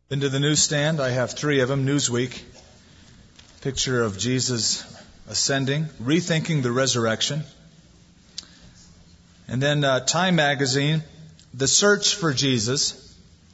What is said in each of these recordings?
Into the newsstand, I have 3 of them. Newsweek, picture of Jesus ascending, rethinking the resurrection. And then Time magazine, the search for Jesus.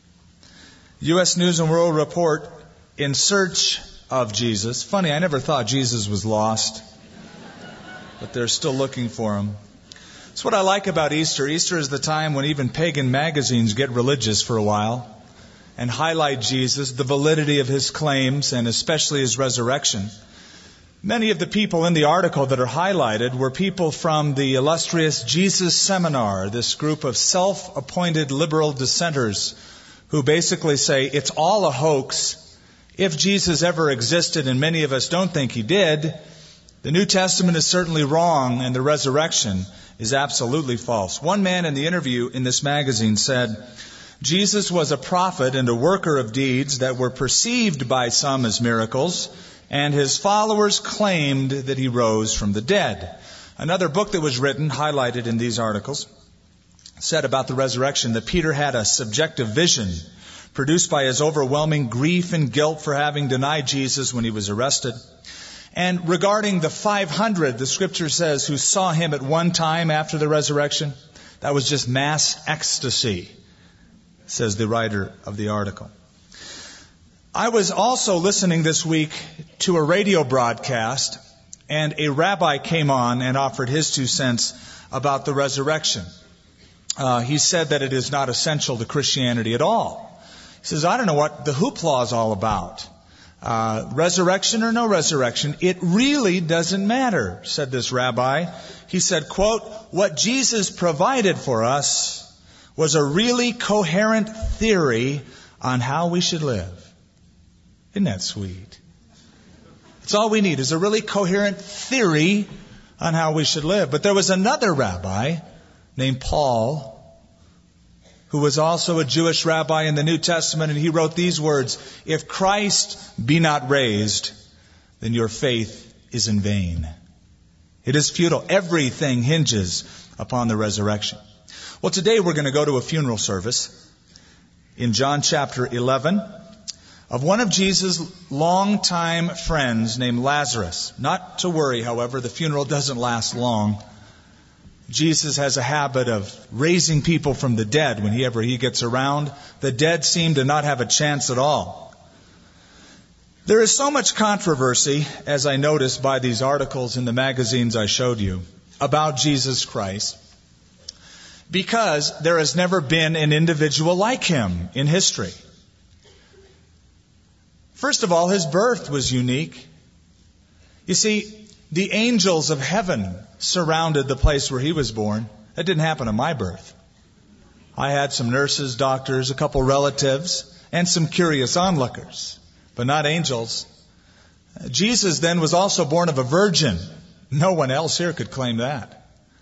U.S. News and World Report, in search of Jesus. Funny, I never thought Jesus was lost, but they're still looking for him. That's what I like about Easter. Easter is the time when even pagan magazines get religious for a while and highlight Jesus, the validity of his claims, and especially his resurrection. Many of the people in the article that are highlighted were people from the illustrious Jesus Seminar, this group of self-appointed liberal dissenters who basically say it's all a hoax. If Jesus ever existed, and many of us don't think he did, the New Testament is certainly wrong and the resurrection is absolutely false. One man in the interview in this magazine said, Jesus was a prophet and a worker of deeds that were perceived by some as miracles, and his followers claimed that he rose from the dead. Another book that was written, highlighted in these articles, said about the resurrection that Peter had a subjective vision produced by his overwhelming grief and guilt for having denied Jesus when he was arrested. And regarding the 500, the scripture says, who saw him at one time after the resurrection, that was just mass ecstasy, says the writer of the article. I was also listening this week to a radio broadcast, and a rabbi came on and offered his 2 cents about the resurrection. He said that it is not essential to Christianity at all. He says, I don't know what the hoopla is all about. Resurrection or no resurrection, it really doesn't matter, said this rabbi. He said, quote, what Jesus provided for us was a really coherent theory on how we should live. Isn't that sweet? That's all we need, is a really coherent theory on how we should live. But there was another rabbi named Paul, who was also a Jewish rabbi in the New Testament, and he wrote these words, if Christ be not raised, then your faith is in vain. It is futile. Everything hinges upon the resurrection. Well, today we're going to go to a funeral service in John chapter 11 of one of Jesus' longtime friends named Lazarus. Not to worry, however, the funeral doesn't last long. Jesus has a habit of raising people from the dead whenever he gets around. The dead seem to not have a chance at all. There is so much controversy, as I noticed by these articles in the magazines I showed you, about Jesus Christ, because there has never been an individual like him in history. First of all, his birth was unique. You see, the angels of heaven surrounded the place where he was born. That didn't happen at my birth. I had some nurses, doctors, a couple relatives, and some curious onlookers, but not angels. Jesus then was also born of a virgin. No one else here could claim that.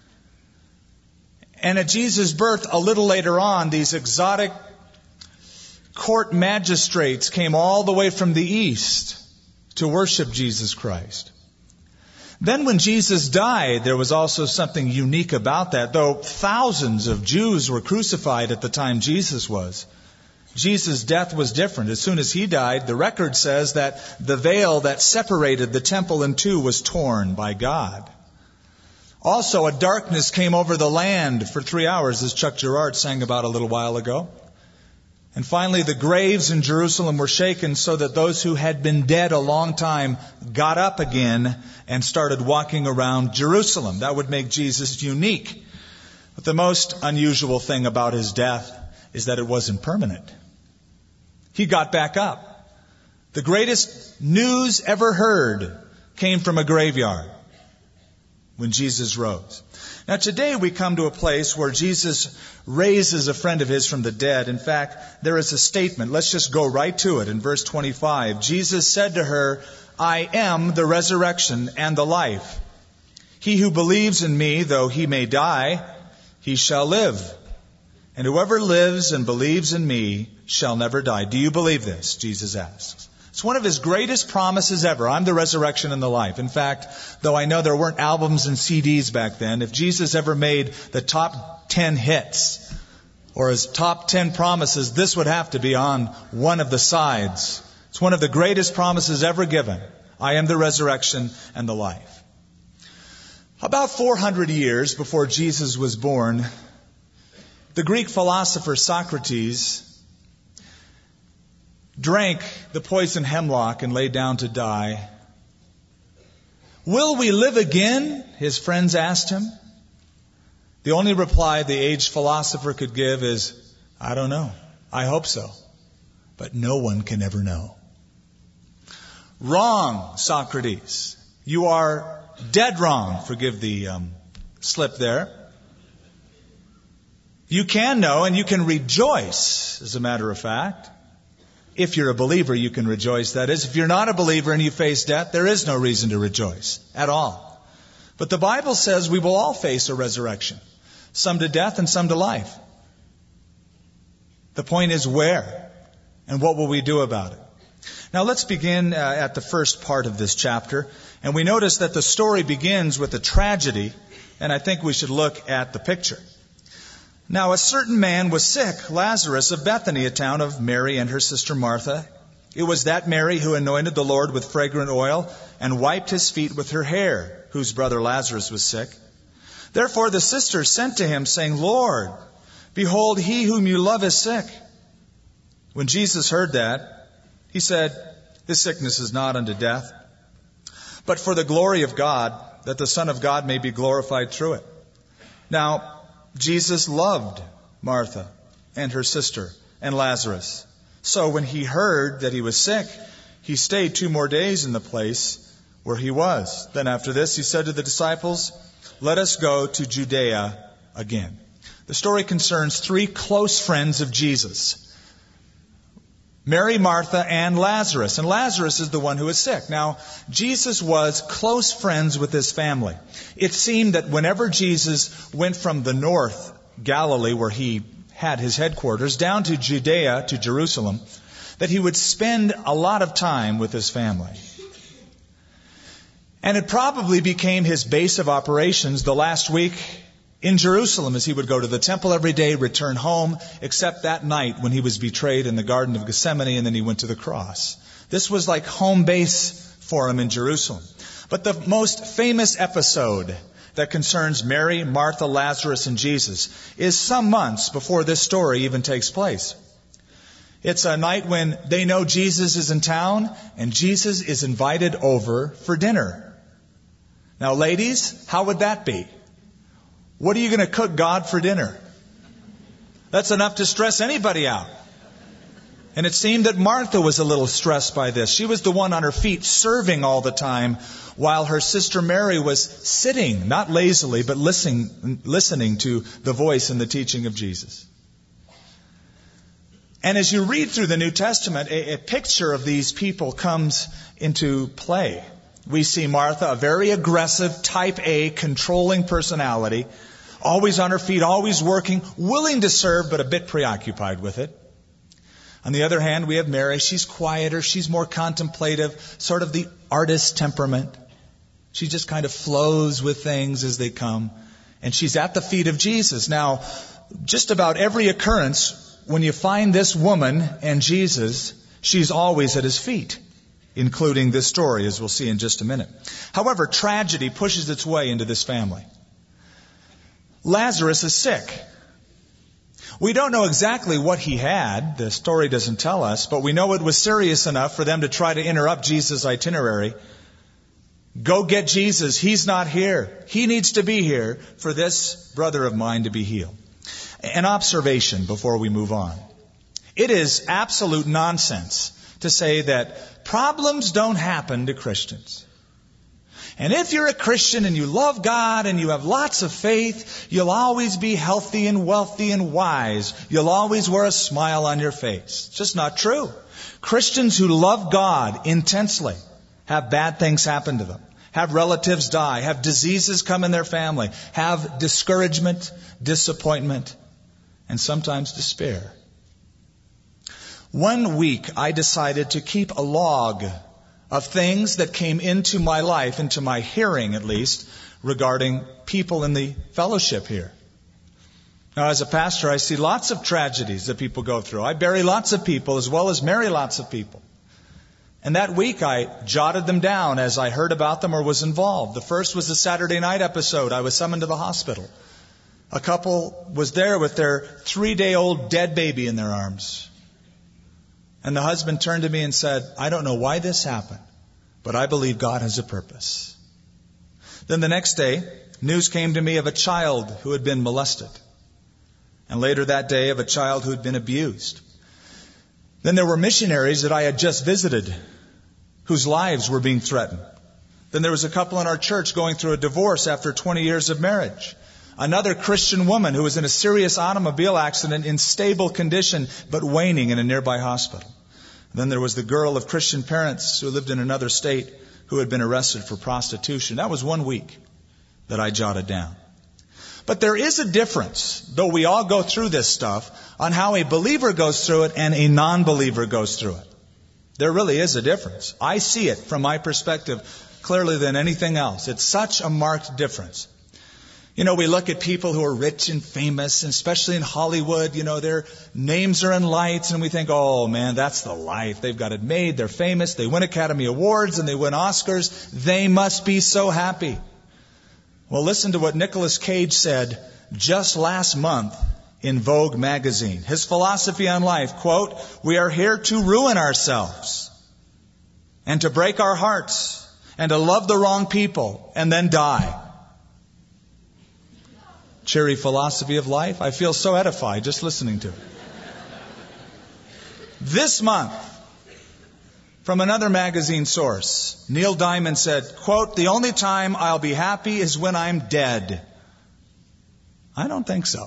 And at Jesus' birth, a little later on, these exotic court magistrates came all the way from the east to worship Jesus Christ. Then when Jesus died, there was also something unique about that. Though thousands of Jews were crucified at the time Jesus was, Jesus' death was different. As soon as he died, the record says that the veil that separated the temple in two was torn by God. Also, a darkness came over the land for 3 hours, as Chuck Girard sang about a little while ago. And finally, the graves in Jerusalem were shaken so that those who had been dead a long time got up again and started walking around Jerusalem. That would make Jesus unique. But the most unusual thing about his death is that it wasn't permanent. He got back up. The greatest news ever heard came from a graveyard when Jesus rose. Now today we come to a place where Jesus raises a friend of his from the dead. In fact, there is a statement. Let's just go right to it. In verse 25, Jesus said to her, I am the resurrection and the life. He who believes in me, though he may die, he shall live. And whoever lives and believes in me shall never die. Do you believe this? Jesus asks. It's one of his greatest promises ever. I'm the resurrection and the life. In fact, though I know there weren't albums and CDs back then, if Jesus ever made the top 10 hits Or as top 10 promises, this would have to be on one of the sides. It's one of the greatest promises ever given. I am the resurrection and the life. About 400 years before Jesus was born, the Greek philosopher Socrates drank the poison hemlock and lay down to die. Will we live again? His friends asked him. The only reply the aged philosopher could give is, I don't know. I hope so. But no one can ever know. Wrong, Socrates. You are dead wrong. Forgive the slip there. You can know and you can rejoice, as a matter of fact. If you're a believer, you can rejoice. That is, if you're not a believer and you face death, there is no reason to rejoice at all. But the Bible says we will all face a resurrection. Some to death and some to life. The point is where and what will we do about it? Now let's begin at the first part of this chapter. And we notice that the story begins with a tragedy. And I think we should look at the picture. Now a certain man was sick, Lazarus of Bethany, a town of Mary and her sister Martha. It was that Mary who anointed the Lord with fragrant oil and wiped his feet with her hair, whose brother Lazarus was sick. Therefore the sisters sent to him, saying, Lord, behold, he whom you love is sick. When Jesus heard that, he said, This sickness is not unto death, but for the glory of God, that the Son of God may be glorified through it. Now, Jesus loved Martha and her sister and Lazarus. So when he heard that he was sick, he stayed 2 more days in the place where he was. Then after this, he said to the disciples, Let us go to Judea again. The story concerns 3 close friends of Jesus. Mary, Martha, and Lazarus. And Lazarus is the one who is sick. Now, Jesus was close friends with his family. It seemed that whenever Jesus went from the north, Galilee, where he had his headquarters, down to Judea, to Jerusalem, that he would spend a lot of time with his family. And it probably became his base of operations the last week in Jerusalem, as he would go to the temple every day, return home, except that night when he was betrayed in the Garden of Gethsemane and then he went to the cross. This was like home base for him in Jerusalem. But the most famous episode that concerns Mary, Martha, Lazarus, and Jesus is some months before this story even takes place. It's a night when they know Jesus is in town and Jesus is invited over for dinner. Now, ladies, how would that be? What are you going to cook God for dinner? That's enough to stress anybody out. And it seemed that Martha was a little stressed by this. She was the one on her feet serving all the time, while her sister Mary was sitting, not lazily, but listening to the voice and the teaching of Jesus. And as you read through the New Testament, a picture of these people comes into play. We see Martha, a very aggressive, type A, controlling personality, always on her feet, always working, willing to serve, but a bit preoccupied with it. On the other hand, we have Mary. She's quieter. She's more contemplative, sort of the artist temperament. She just kind of flows with things as they come. And she's at the feet of Jesus. Now, just about every occurrence, when you find this woman and Jesus, she's always at his feet, including this story, as we'll see in just a minute. However, tragedy pushes its way into this family. Lazarus is sick. We don't know exactly what he had. The story doesn't tell us, but we know it was serious enough for them to try to interrupt Jesus' itinerary. Go get Jesus. He's not here. He needs to be here for this brother of mine to be healed. An observation before we move on. It is absolute nonsense to say that problems don't happen to Christians. And if you're a Christian and you love God and you have lots of faith, you'll always be healthy and wealthy and wise. You'll always wear a smile on your face. It's just not true. Christians who love God intensely have bad things happen to them, have relatives die, have diseases come in their family, have discouragement, disappointment, and sometimes despair. One week I decided to keep a log of things that came into my life, into my hearing at least, regarding people in the fellowship here. Now, as a pastor, I see lots of tragedies that people go through. I bury lots of people as well as marry lots of people. And that week I jotted them down as I heard about them or was involved. The first was the Saturday night episode. I was summoned to the hospital. A couple was there with their 3-day-old dead baby in their arms. And the husband turned to me and said, "I don't know why this happened, but I believe God has a purpose." Then the next day, news came to me of a child who had been molested. And later that day, of a child who had been abused. Then there were missionaries that I had just visited whose lives were being threatened. Then there was a couple in our church going through a divorce after 20 years of marriage. Another Christian woman who was in a serious automobile accident in stable condition but waning in a nearby hospital. Then there was the girl of Christian parents who lived in another state who had been arrested for prostitution. That was 1 week that I jotted down. But there is a difference, though we all go through this stuff, on how a believer goes through it and a non-believer goes through it. There really is a difference. I see it from my perspective clearly than anything else. It's such a marked difference. You know, we look at people who are rich and famous, and especially in Hollywood, you know, their names are in lights, and we think, oh man, that's the life. They've got it made, they're famous, they win Academy Awards, and they win Oscars. They must be so happy. Well, listen to what Nicolas Cage said just last month in Vogue magazine. His philosophy on life, quote, "We are here to ruin ourselves and to break our hearts and to love the wrong people and then die." Cheery philosophy of life. I feel so edified just listening to it. This month, from another magazine source, Neil Diamond said, quote, "The only time I'll be happy is when I'm dead." I don't think so.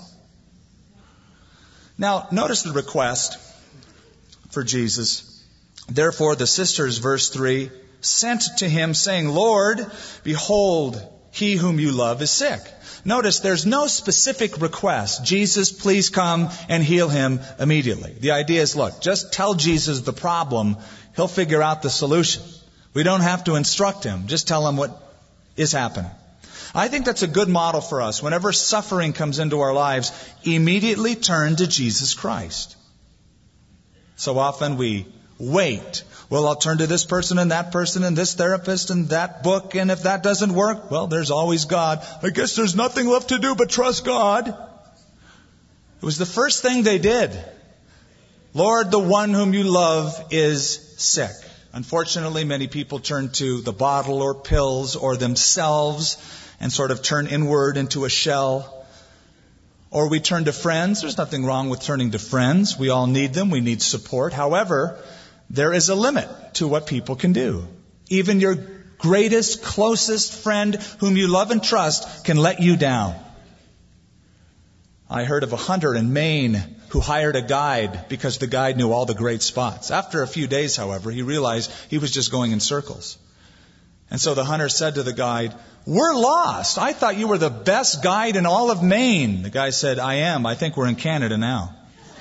Now, notice the request for Jesus. Therefore, the sisters, verse 3, sent to him, saying, "Lord, behold, he whom you love is sick." Notice there's no specific request. Jesus, please come and heal him immediately. The idea is, look, just tell Jesus the problem. He'll figure out the solution. We don't have to instruct him. Just tell him what is happening. I think that's a good model for us. Whenever suffering comes into our lives, immediately turn to Jesus Christ. So often we wait. Well, I'll turn to this person and this therapist and that book, and if that doesn't work, well, there's always God. I guess there's nothing left to do but trust God. It was the first thing they did. Lord, the one whom you love is sick. Unfortunately, many people turn to the bottle or pills or themselves and sort of turn inward into a shell. Or we turn to friends. There's nothing wrong with turning to friends. We all need them. We need support. However, there is a limit to what people can do. Even your greatest, closest friend whom you love and trust can let you down. I heard of a hunter in Maine who hired a guide because the guide knew all the great spots. After a few days, however, he realized he was just going in circles. And so the hunter said to the guide, "We're lost. I thought you were the best guide in all of Maine." The guy said, "I am. I think we're in Canada now."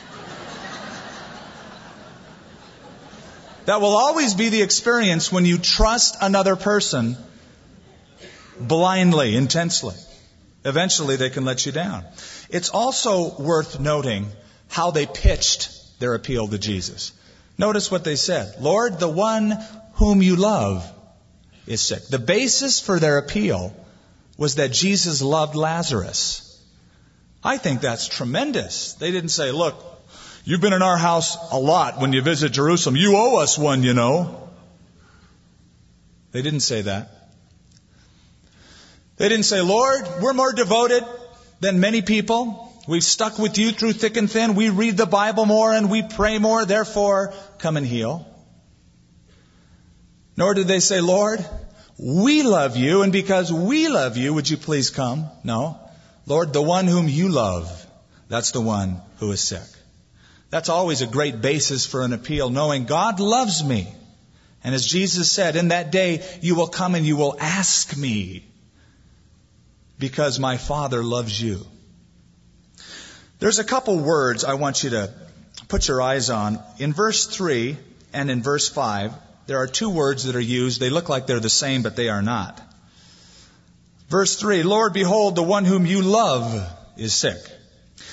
That will always be the experience when you trust another person blindly, intensely. Eventually they can let you down. It's also worth noting how they pitched their appeal to Jesus. Notice what they said. Lord, the one whom you love is sick. The basis for their appeal was that Jesus loved Lazarus. I think that's tremendous. They didn't say, look, you've been in our house a lot when you visit Jerusalem. You owe us one, you know. They didn't say that. They didn't say, Lord, we're more devoted than many people. We've stuck with you through thick and thin. We read the Bible more and we pray more. Therefore, come and heal. Nor did they say, Lord, we love you, and because we love you, would you please come? No. Lord, the one whom you love, that's the one who is sick. That's always a great basis for an appeal, knowing God loves me. And as Jesus said, in that day you will come and you will ask me because my Father loves you. There's a couple words I want you to put your eyes on. In verse 3 and in verse 5, there are two words that are used. They look like they're the same, but they are not. Verse 3, Lord, behold, the one whom you love is sick.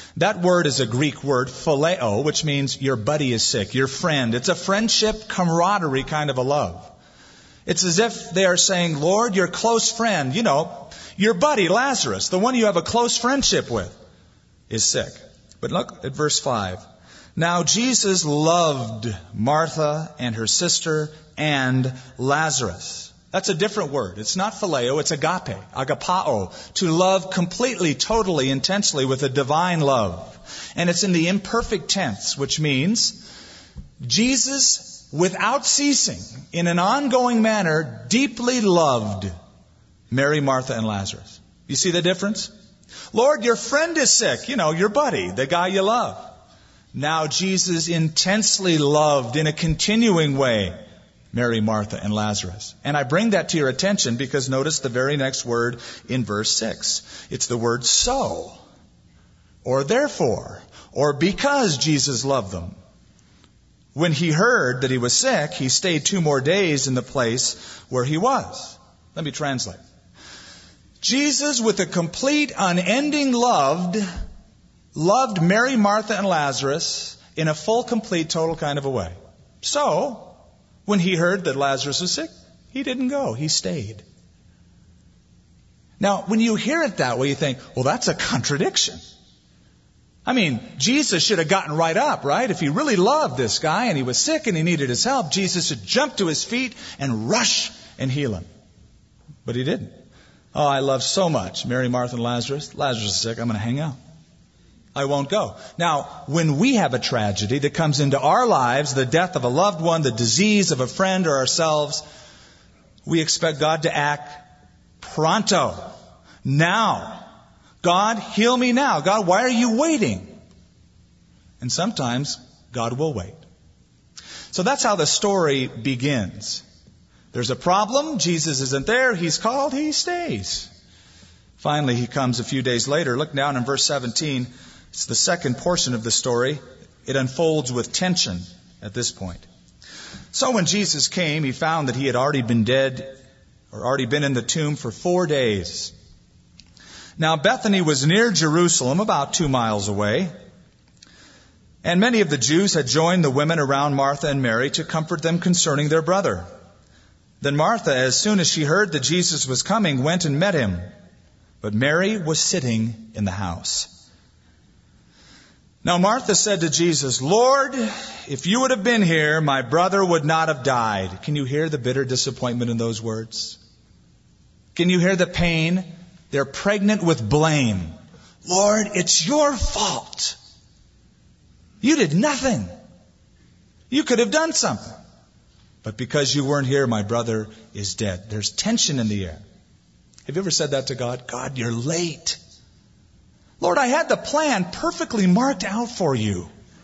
That word is a Greek word, phileo, which means your buddy is sick, your friend. It's a friendship, camaraderie kind of a love. It's as if they are saying, Lord, your close friend, your buddy Lazarus, the one you have a close friendship with, is sick. But look at verse 5. Now Jesus loved Martha and her sister and Lazarus. That's a different word. It's not phileo, it's agape, agapao, to love completely, totally, intensely with a divine love. And it's in the imperfect tense, which means Jesus, without ceasing, in an ongoing manner, deeply loved Mary, Martha, and Lazarus. You see the difference? Lord, your friend is sick, your buddy, the guy you love. Now Jesus intensely loved in a continuing way Mary, Martha, and Lazarus. And I bring that to your attention because notice the very next word in verse 6. It's the word so, or therefore, or because Jesus loved them. When he heard that he was sick, he stayed 2 more days in the place where he was. Let me translate. Jesus, with a complete, unending love, loved Mary, Martha, and Lazarus in a full, complete, total kind of a way. So, when he heard that Lazarus was sick, he didn't go. He stayed. Now, when you hear it that way, you think, well, that's a contradiction. I mean, Jesus should have gotten right up, right? If he really loved this guy and he was sick and he needed his help, Jesus should jump to his feet and rush and heal him. But he didn't. Oh, I love so much Mary, Martha, and Lazarus. Lazarus is sick. I'm going to hang out. I won't go. Now, when we have a tragedy that comes into our lives, the death of a loved one, the disease of a friend or ourselves, we expect God to act pronto. Now. God, heal me now. God, why are you waiting? And sometimes God will wait. So that's how the story begins. There's a problem. Jesus isn't there. He's called. He stays. Finally, he comes a few days later. Look down in verse 17. It's the second portion of the story. It unfolds with tension at this point. So when Jesus came, he found that he had already been dead, or already been in the tomb for 4 days. Now Bethany was near Jerusalem, about 2 miles away. And many of the Jews had joined the women around Martha and Mary to comfort them concerning their brother. Then Martha, as soon as she heard that Jesus was coming, went and met him. But Mary was sitting in the house. Now Martha said to Jesus, Lord, if you would have been here, my brother would not have died. Can you hear the bitter disappointment in those words? Can you hear the pain? They're pregnant with blame. Lord, it's your fault. You did nothing. You could have done something. But because you weren't here, my brother is dead. There's tension in the air. Have you ever said that to God? God, you're late. Lord, I had the plan perfectly marked out for you.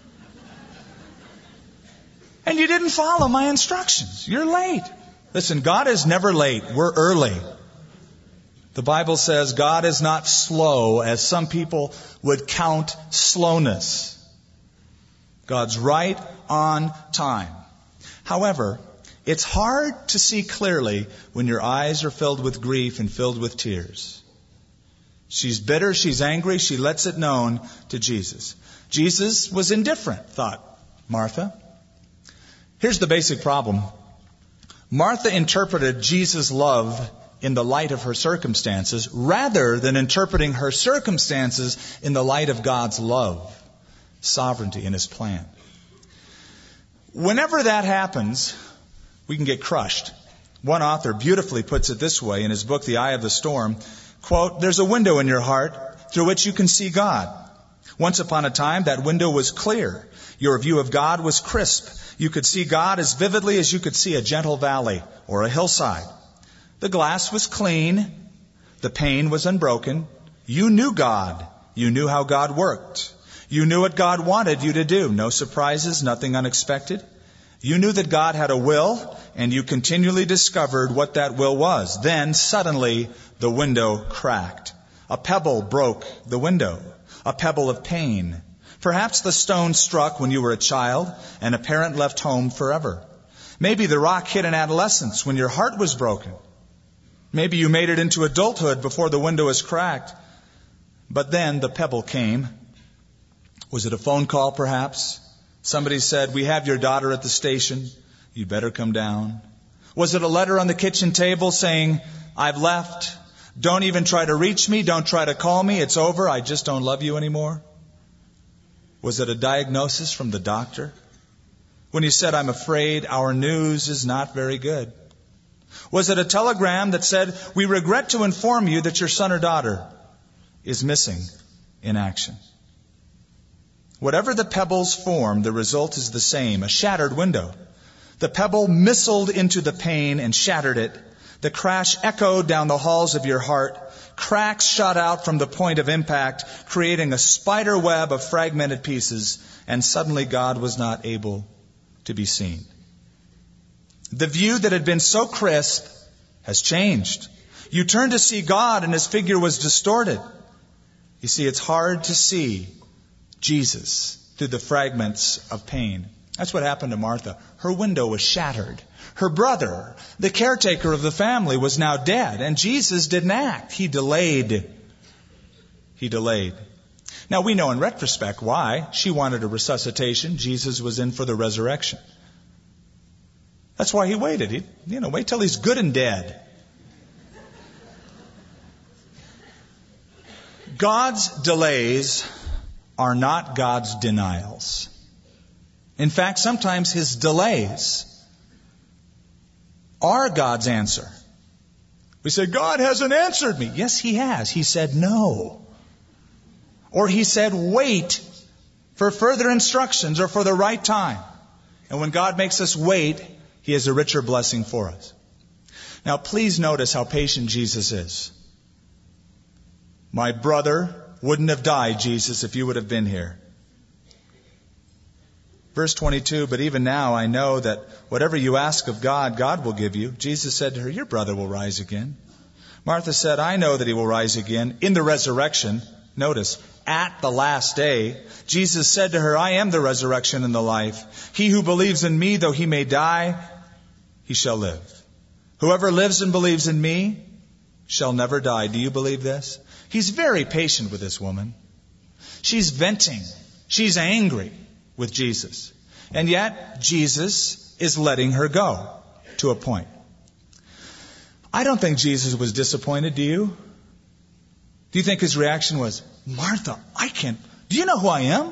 And you didn't follow my instructions. You're late. Listen, God is never late. We're early. The Bible says God is not slow, as some people would count slowness. God's right on time. However, it's hard to see clearly when your eyes are filled with grief and filled with tears. She's bitter, she's angry, she lets it known to Jesus. Jesus was indifferent, thought Martha. Here's the basic problem. Martha interpreted Jesus' love in the light of her circumstances rather than interpreting her circumstances in the light of God's love, sovereignty, and His plan. Whenever that happens, we can get crushed. One author beautifully puts it this way in his book, The Eye of the Storm, quote, there's a window in your heart through which you can see God. Once upon a time, that window was clear. Your view of God was crisp. You could see God as vividly as you could see a gentle valley or a hillside. The glass was clean. The pane was unbroken. You knew God. You knew how God worked. You knew what God wanted you to do. No surprises, nothing unexpected. You knew that God had a will, and you continually discovered what that will was. Then, suddenly, the window cracked. A pebble broke the window. A pebble of pain. Perhaps the stone struck when you were a child, and a parent left home forever. Maybe the rock hit in adolescence when your heart was broken. Maybe you made it into adulthood before the window was cracked. But then the pebble came. Was it a phone call, perhaps? Somebody said, "We have your daughter at the station. You better come down." Was it a letter on the kitchen table saying, "I've left. Don't even try to reach me. Don't try to call me. It's over. I just don't love you anymore"? Was it a diagnosis from the doctor? When you said, "I'm afraid our news is not very good"? Was it a telegram that said, "We regret to inform you that your son or daughter is missing in action"? Whatever the pebble's form, the result is the same, a shattered window. The pebble missiled into the pane and shattered it. The crash echoed down the halls of your heart. Cracks shot out from the point of impact, creating a spider web of fragmented pieces, and suddenly God was not able to be seen. The view that had been so crisp has changed. You turn to see God and His figure was distorted. You see, it's hard to see Jesus through the fragments of pain. That's what happened to Martha. Her window was shattered. Her brother, the caretaker of the family, was now dead, and Jesus didn't act. He delayed. Now we know in retrospect why. She wanted a resuscitation. Jesus was in for the resurrection. That's why He waited. Wait till He's good and dead. God's delays are not God's denials. In fact, sometimes His delays are God's answer. We say, "God hasn't answered me." Yes, He has. He said no. Or He said wait for further instructions or for the right time. And when God makes us wait, He has a richer blessing for us. Now, please notice how patient Jesus is. My brother wouldn't have died, Jesus, if you would have been here. Verse 22, "But even now I know that whatever you ask of God, God will give you." Jesus said to her, "Your brother will rise again." Martha said, "I know that he will rise again in the resurrection." Notice, at the last day. Jesus said to her, "I am the resurrection and the life. He who believes in me, though he may die, he shall live. Whoever lives and believes in me shall never die." Do you believe this? He's very patient with this woman. She's venting. She's angry with Jesus. And yet, Jesus is letting her go to a point. I don't think Jesus was disappointed, do you? Do you think His reaction was, "Martha, do you know who I am?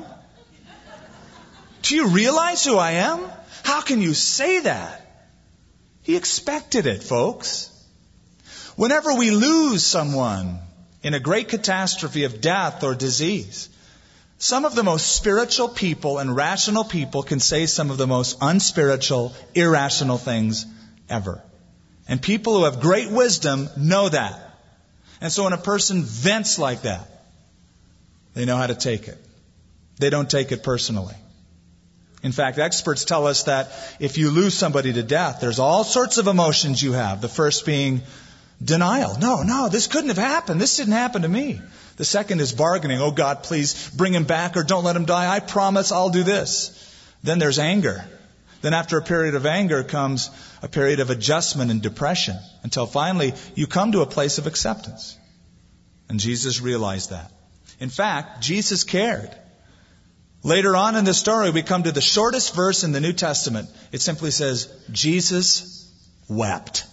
Do you realize who I am? How can you say that?" He expected it, folks. Whenever we lose someone in a great catastrophe of death or disease, some of the most spiritual people and rational people can say some of the most unspiritual, irrational things ever. And people who have great wisdom know that. And so when a person vents like that, they know how to take it. They don't take it personally. In fact, experts tell us that if you lose somebody to death, there's all sorts of emotions you have. The first being denial. No, this couldn't have happened. This didn't happen to me. The second is bargaining. "Oh God, please bring him back or don't let him die. I promise I'll do this." Then there's anger. Then after a period of anger comes a period of adjustment and depression until finally you come to a place of acceptance. And Jesus realized that. In fact, Jesus cared. Later on in the story, we come to the shortest verse in the New Testament. It simply says, Jesus wept.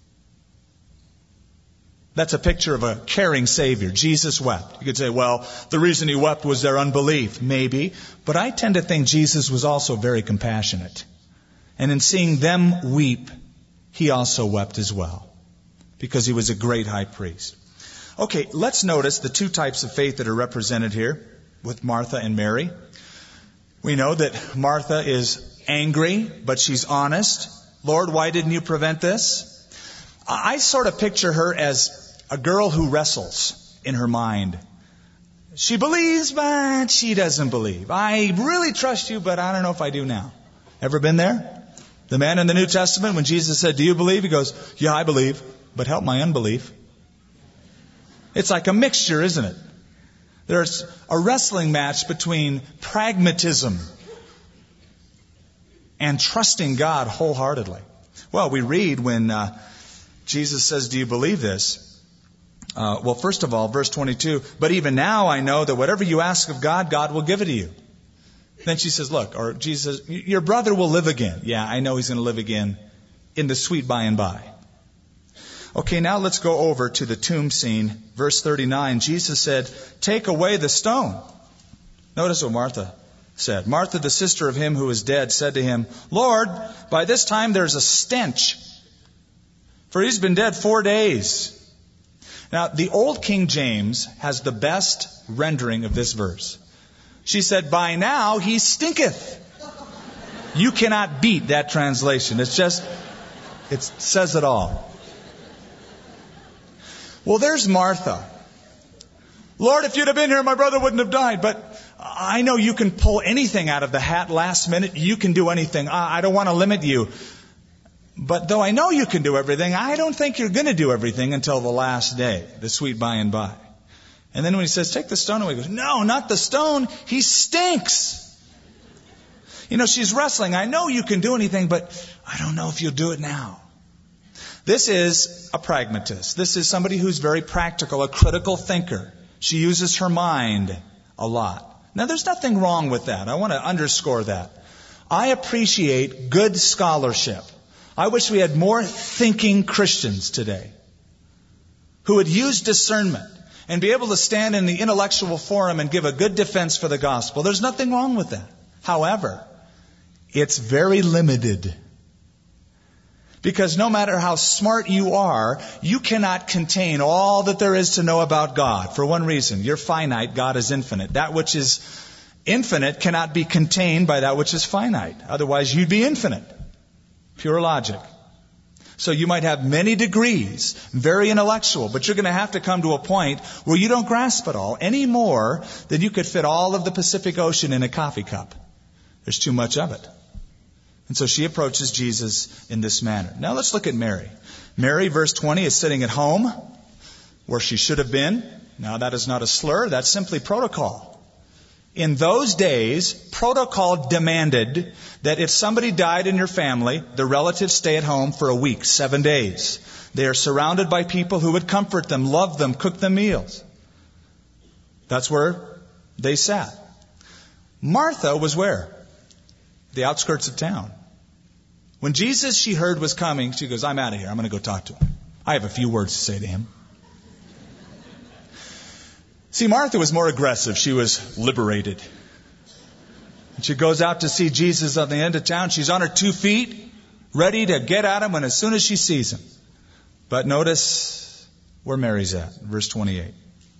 That's a picture of a caring Savior. Jesus wept. You could say, well, the reason He wept was their unbelief. Maybe. But I tend to think Jesus was also very compassionate. And in seeing them weep, He also wept as well. Because He was a great high priest. Okay, let's notice the two types of faith that are represented here with Martha and Mary. We know that Martha is angry, but she's honest. "Lord, why didn't you prevent this?" I sort of picture her as a girl who wrestles in her mind. She believes, but she doesn't believe. I really trust you, but I don't know if I do now. Ever been there? The man in the New Testament, when Jesus said, "Do you believe?" He goes, "Yeah, I believe, but help my unbelief." It's like a mixture, isn't it? There's a wrestling match between pragmatism and trusting God wholeheartedly. Well, we read when Jesus says, "Do you believe this?" Well, first of all, verse 22, but even now I know that whatever you ask of God, God will give it to you. Then she says, look, or Jesus, your brother will live again. Yeah, I know he's going to live again in the sweet by and by. Okay, now let's go over to the tomb scene. Verse 39, Jesus said, take away the stone. Notice what Martha said. Martha, the sister of him who is dead, said to him, Lord, by this time there's a stench, for he's been dead 4 days. Now, the old King James has the best rendering of this verse. She said, by now he stinketh. You cannot beat that translation. It says it all. Well, there's Martha. Lord, if you'd have been here, my brother wouldn't have died. But I know you can pull anything out of the hat last minute. You can do anything. I don't want to limit you. But though I know you can do everything, I don't think you're going to do everything until the last day, the sweet by and by. And then when he says, take the stone away, he goes, no, not the stone. He stinks. You know, she's wrestling. I know you can do anything, but I don't know if you'll do it now. This is a pragmatist. This is somebody who's very practical, a critical thinker. She uses her mind a lot. Now, there's nothing wrong with that. I want to underscore that. I appreciate good scholarship. I wish we had more thinking Christians today who would use discernment and be able to stand in the intellectual forum and give a good defense for the gospel. There's nothing wrong with that. However, it's very limited. Because no matter how smart you are, you cannot contain all that there is to know about God. For one reason, you're finite, God is infinite. That which is infinite cannot be contained by that which is finite. Otherwise, you'd be infinite. Pure logic. So you might have many degrees, very intellectual, but you're going to have to come to a point where you don't grasp it all any more than you could fit all of the Pacific Ocean in a coffee cup. There's too much of it. And so she approaches Jesus in this manner. Now let's look at Mary. Mary, verse 20, is sitting at home where she should have been. Now that is not a slur, that's simply protocol. In those days, protocol demanded that if somebody died in your family, the relatives stay at home for a week, 7 days. They are surrounded by people who would comfort them, love them, cook them meals. That's where they sat. Martha was where? The outskirts of town. When Jesus, she heard, was coming, she goes, I'm out of here. I'm going to go talk to him. I have a few words to say to him. See, Martha was more aggressive. She was liberated. And she goes out to see Jesus on the end of town. She's on her 2 feet, ready to get at him as soon as she sees him. But notice where Mary's at, verse 28.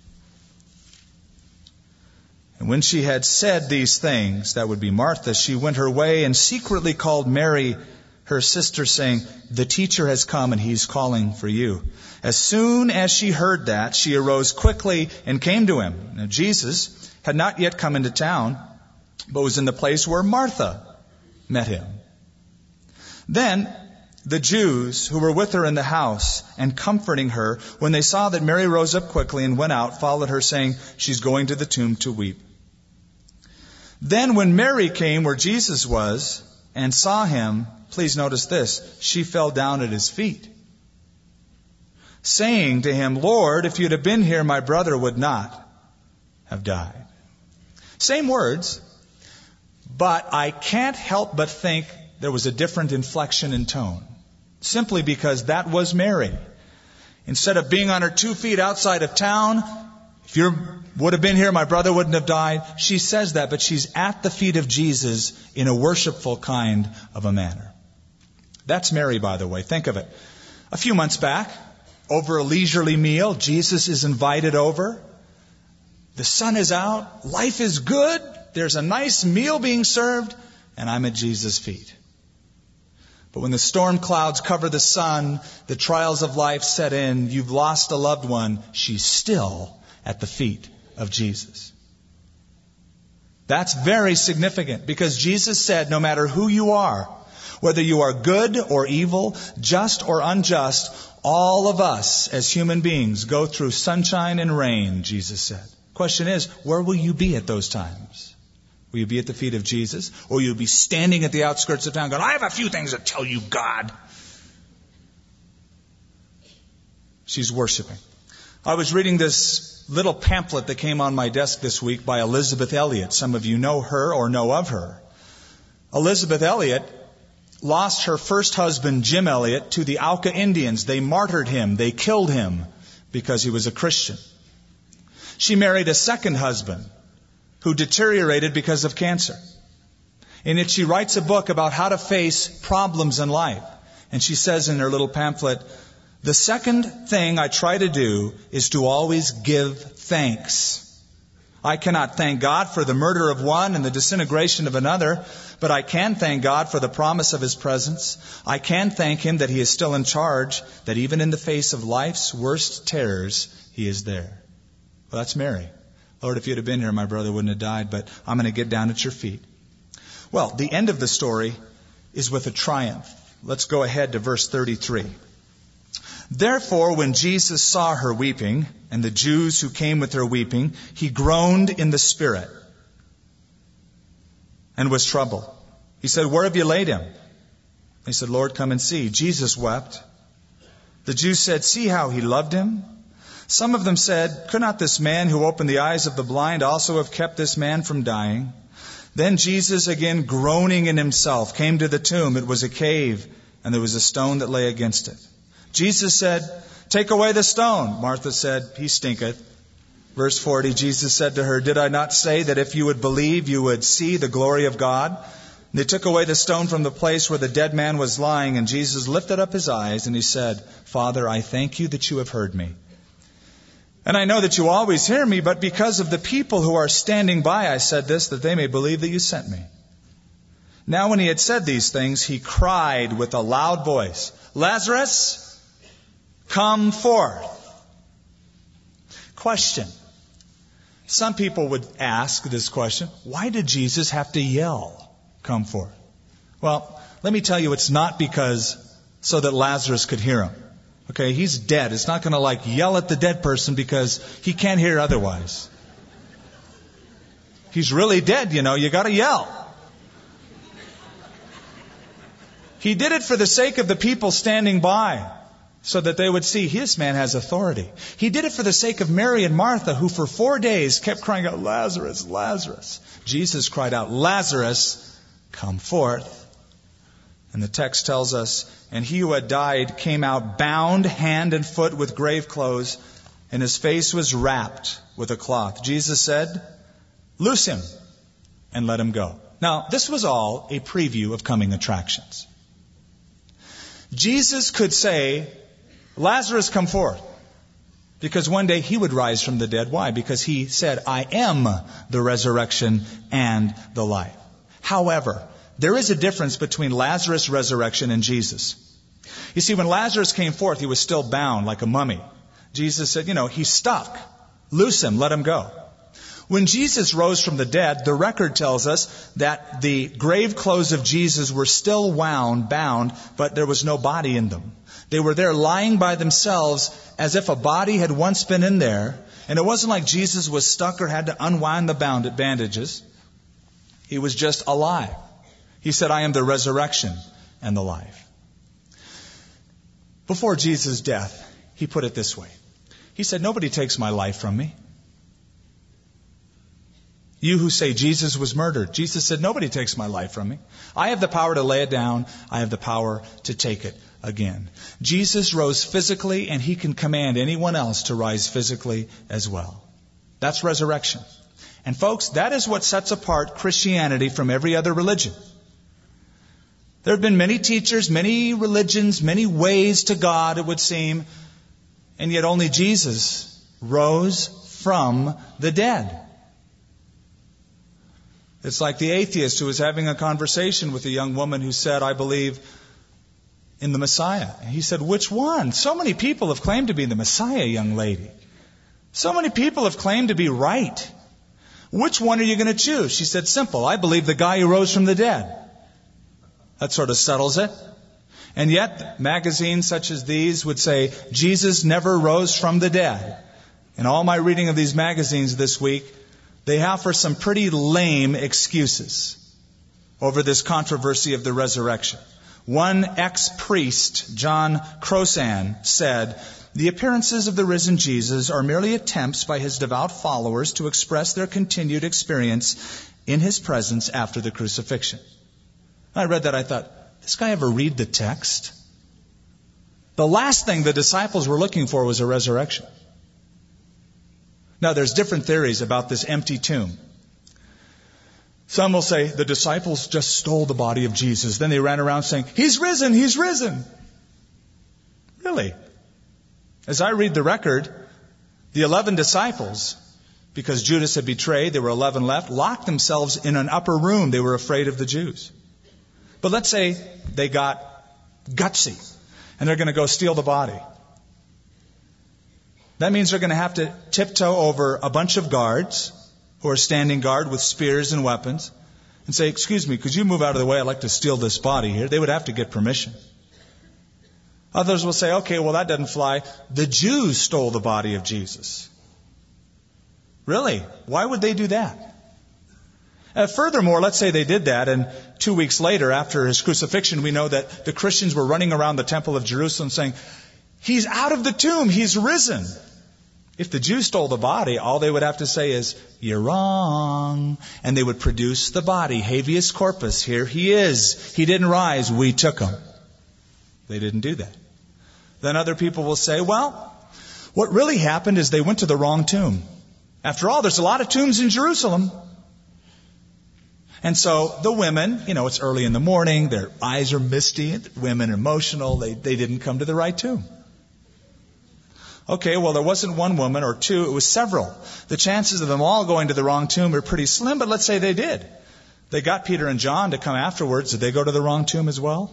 And when she had said these things, that would be Martha, she went her way and secretly called Mary, her sister, saying, the teacher has come and he's calling for you. As soon as she heard that, she arose quickly and came to him. Now, Jesus had not yet come into town, but was in the place where Martha met him. Then the Jews who were with her in the house and comforting her, when they saw that Mary rose up quickly and went out, followed her, saying, she's going to the tomb to weep. Then when Mary came where Jesus was and saw him, please notice this, she fell down at his feet, saying to him, Lord, if you'd have been here, my brother would not have died. Same words, but I can't help but think there was a different inflection in tone. Simply because that was Mary. Instead of being on her 2 feet outside of town, if you would have been here, my brother wouldn't have died. She says that, but she's at the feet of Jesus in a worshipful kind of a manner. That's Mary, by the way. Think of it. A few months back, over a leisurely meal, Jesus is invited over. The sun is out. Life is good. There's a nice meal being served. And I'm at Jesus' feet. But when the storm clouds cover the sun, the trials of life set in, you've lost a loved one, she's still at the feet of Jesus. That's very significant because Jesus said no matter who you are, whether you are good or evil, just or unjust, all of us as human beings go through sunshine and rain, Jesus said. Question is, where will you be at those times? Will you be at the feet of Jesus? Or will you be standing at the outskirts of town going, I have a few things to tell you, God. She's worshiping. I was reading this little pamphlet that came on my desk this week by Elisabeth Elliot. Some of you know her or know of her. Elisabeth Elliot lost her first husband, Jim Elliot, to the Auca Indians. They martyred him. They killed him because he was a Christian. She married a second husband who deteriorated because of cancer. In it, she writes a book about how to face problems in life. And she says in her little pamphlet, the second thing I try to do is to always give thanks. I cannot thank God for the murder of one and the disintegration of another, but I can thank God for the promise of His presence. I can thank Him that He is still in charge, that even in the face of life's worst terrors, He is there. Well, that's Mary. Lord, if you'd have been here, my brother wouldn't have died, but I'm going to get down at your feet. Well, the end of the story is with a triumph. Let's go ahead to verse 33. Therefore, when Jesus saw her weeping, and the Jews who came with her weeping, He groaned in the spirit and was troubled. He said, where have you laid him? He said, Lord, come and see. Jesus wept. The Jews said, see how He loved him. Some of them said, could not this man who opened the eyes of the blind also have kept this man from dying? Then Jesus, again groaning in Himself, came to the tomb. It was a cave, and there was a stone that lay against it. Jesus said, take away the stone. Martha said, he stinketh. Verse 40, Jesus said to her, did I not say that if you would believe, you would see the glory of God? And they took away the stone from the place where the dead man was lying, and Jesus lifted up His eyes, and He said, Father, I thank you that you have heard me. And I know that you always hear me, but because of the people who are standing by, I said this, that they may believe that you sent me. Now when He had said these things, He cried with a loud voice, Lazarus, come forth. Question. Some people would ask this question, why did Jesus have to yell, come forth? Well, let me tell you, it's not because so that Lazarus could hear Him. Okay, he's dead. It's not going to yell at the dead person because he can't hear otherwise. He's really dead, you got to yell. He did it for the sake of the people standing by, so that they would see this man has authority. He did it for the sake of Mary and Martha, who for 4 days kept crying out, Lazarus, Lazarus. Jesus cried out, Lazarus, come forth. And the text tells us, and he who had died came out bound hand and foot with grave clothes, and his face was wrapped with a cloth. Jesus said, loose him and let him go. Now, this was all a preview of coming attractions. Jesus could say, Lazarus, come forth. Because one day He would rise from the dead. Why? Because He said, I am the resurrection and the life. However, there is a difference between Lazarus' resurrection and Jesus. You see, when Lazarus came forth, he was still bound like a mummy. Jesus said, he's stuck. Loose him, let him go. When Jesus rose from the dead, the record tells us that the grave clothes of Jesus were still bound, but there was no body in them. They were there lying by themselves as if a body had once been in there. And it wasn't like Jesus was stuck or had to unwind the bandages. He was just alive. He said, I am the resurrection and the life. Before Jesus' death, He put it this way. He said, nobody takes my life from me. You who say Jesus was murdered. Jesus said, nobody takes my life from me. I have the power to lay it down. I have the power to take it again. Jesus rose physically, and He can command anyone else to rise physically as well. That's resurrection. And folks, that is what sets apart Christianity from every other religion. There have been many teachers, many religions, many ways to God, it would seem, and yet only Jesus rose from the dead. It's like the atheist who was having a conversation with a young woman who said, I believe in the Messiah. And he said, which one? So many people have claimed to be the Messiah, young lady. So many people have claimed to be right. Which one are you going to choose? She said, simple. I believe the guy who rose from the dead. That sort of settles it. And yet, magazines such as these would say, Jesus never rose from the dead. In all my reading of these magazines this week, they offer some pretty lame excuses over this controversy of the resurrection. One ex-priest, John Crossan, said, the appearances of the risen Jesus are merely attempts by his devout followers to express their continued experience in his presence after the crucifixion. I read that, I thought, this guy ever read the text? The last thing the disciples were looking for was a resurrection. Now, there's different theories about this empty tomb. Some will say the disciples just stole the body of Jesus. Then they ran around saying, "He's risen, he's risen." Really? As I read the record, the 11 disciples, because Judas had betrayed, there were 11 left, locked themselves in an upper room. They were afraid of the Jews. But let's say they got gutsy and they're going to go steal the body. That means they're going to have to tiptoe over a bunch of guards who are standing guard with spears and weapons and say, "Excuse me, could you move out of the way? I'd like to steal this body here." They would have to get permission. Others will say, "Okay, well, that doesn't fly. The Jews stole the body of Jesus." Really? Why would they do that? Furthermore, let's say they did that, and 2 weeks later, after his crucifixion, we know that the Christians were running around the temple of Jerusalem saying, "He's out of the tomb. He's risen." If the Jews stole the body, all they would have to say is, "You're wrong." And they would produce the body, habeas corpus. Here he is. He didn't rise. We took him. They didn't do that. Then other people will say, "Well, what really happened is they went to the wrong tomb. After all, there's a lot of tombs in Jerusalem." And so the women, it's early in the morning, their eyes are misty, women are emotional, they didn't come to the right tomb. Okay, well, there wasn't one woman or two, it was several. The chances of them all going to the wrong tomb are pretty slim, but let's say they did. They got Peter and John to come afterwards. Did they go to the wrong tomb as well?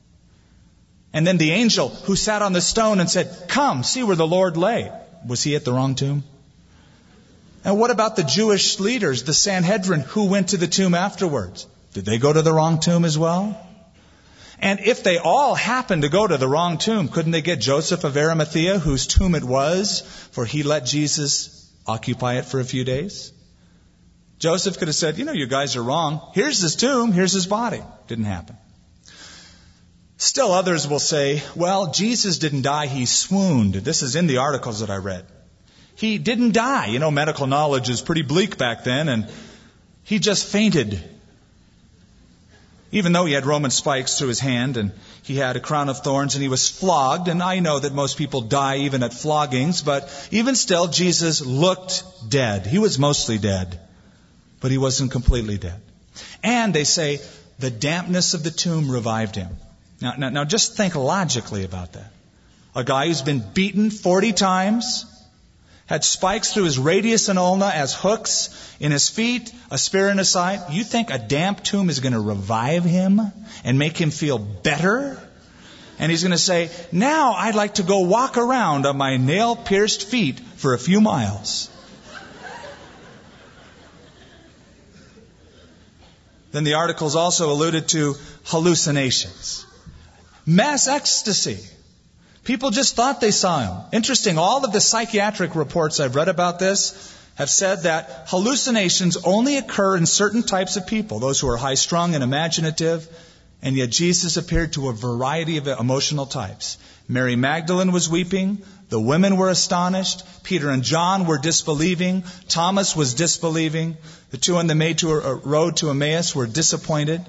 And then the angel who sat on the stone and said, "Come, see where the Lord lay." Was he at the wrong tomb? And what about the Jewish leaders, the Sanhedrin, who went to the tomb afterwards? Did they go to the wrong tomb as well? And if they all happened to go to the wrong tomb, couldn't they get Joseph of Arimathea, whose tomb it was, for he let Jesus occupy it for a few days? Joseph could have said, "You guys are wrong. Here's his tomb, here's his body." Didn't happen. Still others will say, "Well, Jesus didn't die, he swooned." This is in the articles that I read. He didn't die. Medical knowledge is pretty bleak back then, and he just fainted. Even though he had Roman spikes through his hand, and he had a crown of thorns, and he was flogged, and I know that most people die even at floggings, but even still, Jesus looked dead. He was mostly dead, but he wasn't completely dead. And they say the dampness of the tomb revived him. Now just think logically about that. A guy who's been beaten 40 times, had spikes through his radius and ulna as hooks in his feet, a spear in his side. You think a damp tomb is going to revive him and make him feel better? And he's going to say, "Now I'd like to go walk around on my nail-pierced feet for a few miles." Then the articles also alluded to hallucinations. Mass ecstasy. People just thought they saw him. Interesting, all of the psychiatric reports I've read about this have said that hallucinations only occur in certain types of people, those who are high-strung and imaginative, and yet Jesus appeared to a variety of emotional types. Mary Magdalene was weeping. The women were astonished. Peter and John were disbelieving. Thomas was disbelieving. The two on the road to Emmaus were disappointed.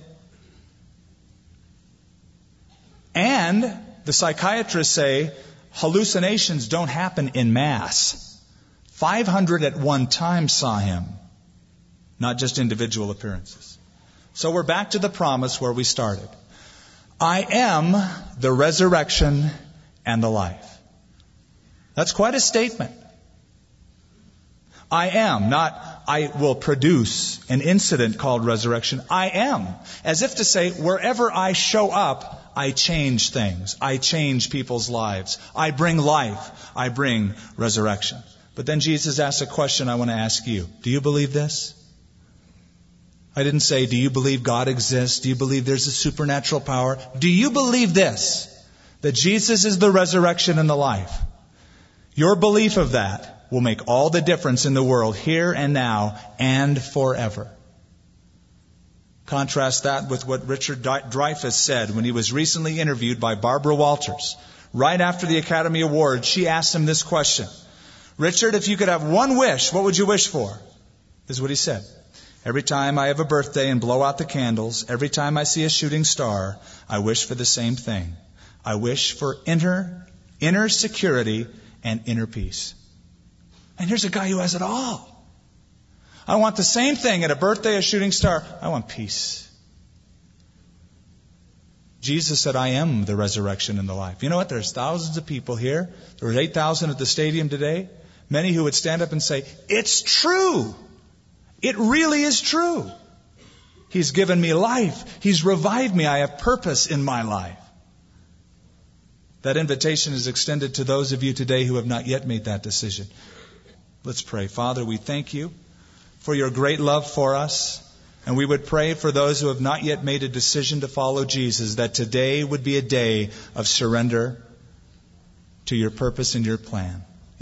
And the psychiatrists say hallucinations don't happen in mass. 500 at one time saw him, not just individual appearances. So we're back to the promise where we started. I am the resurrection and the life. That's quite a statement. I am, not I will produce an incident called resurrection. I am. As if to say, wherever I show up, I change things. I change people's lives. I bring life. I bring resurrection. But then Jesus asks a question I want to ask you. Do you believe this? I didn't say, do you believe God exists? Do you believe there's a supernatural power? Do you believe this? That Jesus is the resurrection and the life? Your belief of that will make all the difference in the world here and now and forever. Contrast that with what Richard Dreyfuss said when he was recently interviewed by Barbara Walters. right after the Academy Awards, she asked him this question. Richard, if you could have one wish, what would you wish for? This is what he said. Every time I have a birthday and blow out the candles, every time I see a shooting star, I wish for the same thing. I wish for inner security and inner peace. And here's a guy who has it all. I want the same thing at a birthday, a shooting star. I want peace. Jesus said, I am the resurrection and the life. You know what? There's thousands of people here. There were 8,000 at the stadium today. Many who would stand up and say, it's true. It really is true. He's given me life. He's revived me. I have purpose in my life. That invitation is extended to those of you today who have not yet made that decision. Let's pray. Father, we thank you for your great love for us. And we would pray for those who have not yet made a decision to follow Jesus, that today would be a day of surrender to your purpose and your plan.